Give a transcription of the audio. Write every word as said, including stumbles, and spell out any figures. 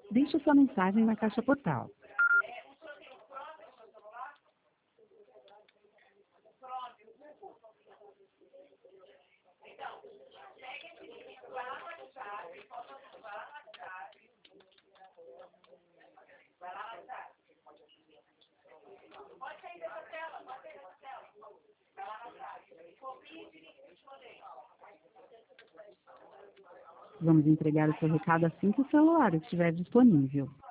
Deixe sua mensagem na caixa postal. Vamos entregar o seu recado assim que o celular estiver disponível.